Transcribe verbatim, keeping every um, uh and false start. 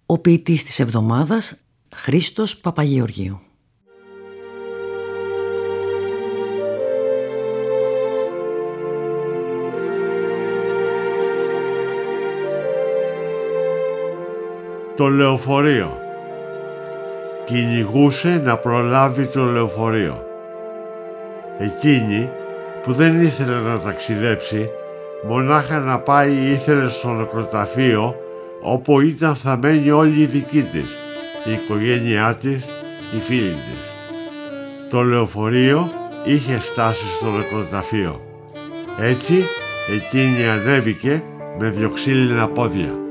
Ο ποιητής της εβδομάδας, Χρήστος Παπαγεωργίου. Το λεωφορείο. Κυνηγούσε να προλάβει το λεωφορείο. Εκείνη που δεν ήθελε να ταξιδέψει, μονάχα να πάει ήθελε στο νεκροταφείο, όπου ήταν θαμμένοι όλοι οι δικοί της, η οικογένειά της, οι φίλοι της. Το λεωφορείο είχε στάσει στο νεκροταφείο. Έτσι εκείνη ανέβηκε με διοξύλινα πόδια.